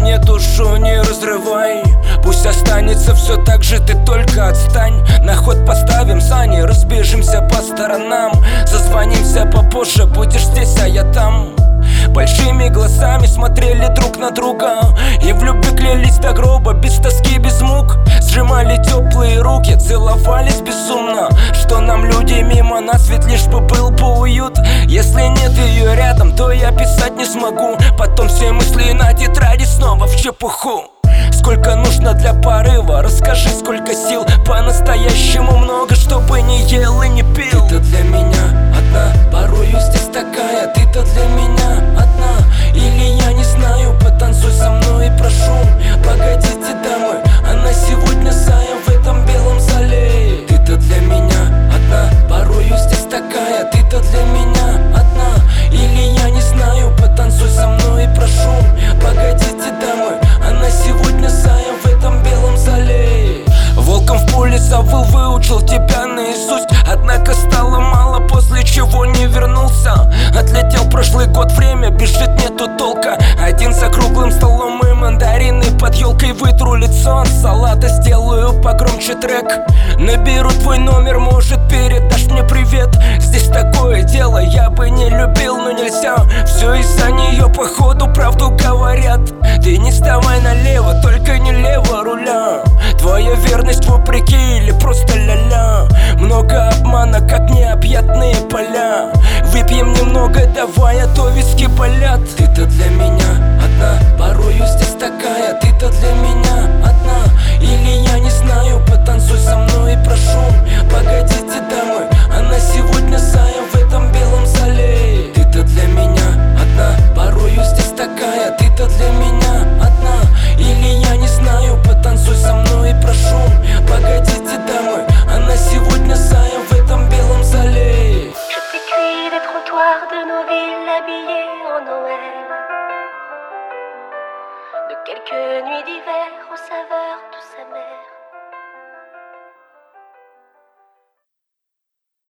мне душу не разрывай. Пусть останется все так же, ты только отстань. На ход поставим сани, разбежимся по сторонам. Созвонимся попозже, будешь здесь, а я там. Большими глазами смотрели друг на друга и в любви клялись до гроба, без тоски, без мук. Сжимали теплые руки, целовались безумно. Что нам люди мимо нас, ведь лишь бы был бы уют. Если нет ее рядом, то я писать не смогу. Потом все мысли на тетради снова в чепуху. Сколько нужно для порыва, расскажи, сколько сил. По-настоящему много, чтобы не ел и не пил. Ты-то для меня одна, порою здесь такая. Ты-то для меня одна, или я не знаю. Потанцуй со мной и прошу. Погодите, дамы, она сегодня зая в этом белом зале. Ты-то для меня одна, порою здесь такая. Ты-то для меня одна, или я не знаю. Потанцуй со мной и прошу. Погодите, дамы, она сегодня зая в этом белом зале. Волком в поле завыл, выучил тебя наизусть. Однако стало мало, после чего не вернулся. Отлетел прошлый год, время бежит, нету толка. Один за круглым столом и мандарины под елкой. Вытру лицо от салата, сделаю погромче трек. Наберу твой номер, может передашь мне привет. Здесь такое дело, я бы не любил, но нельзя. Все из-за нее, походу, правду говорят. Ты не вставай налево, только не лево руля. Твоя верность вопреки или просто ля-ля. Много обмана, как необъятные поля. Выпьем немного, давай, а то виски болят. Ты-то для меня одна, порою здесь такая. Ты-то для меня одна, или я не знаю. Потанцуй со мной и прошу. Погодите, дамы, она сегодня зая в этом белом зале. Ты-то для меня одна, порою здесь такая. Ты-то для меня одна, или я не знаю. Потанцуй со мной и прошу. Pогодите, дамы, она сегодня зая в этом белом зале. Je t'écris des trottoirs de nos villes habillées en Noël, de quelques nuits d'hiver aux saveurs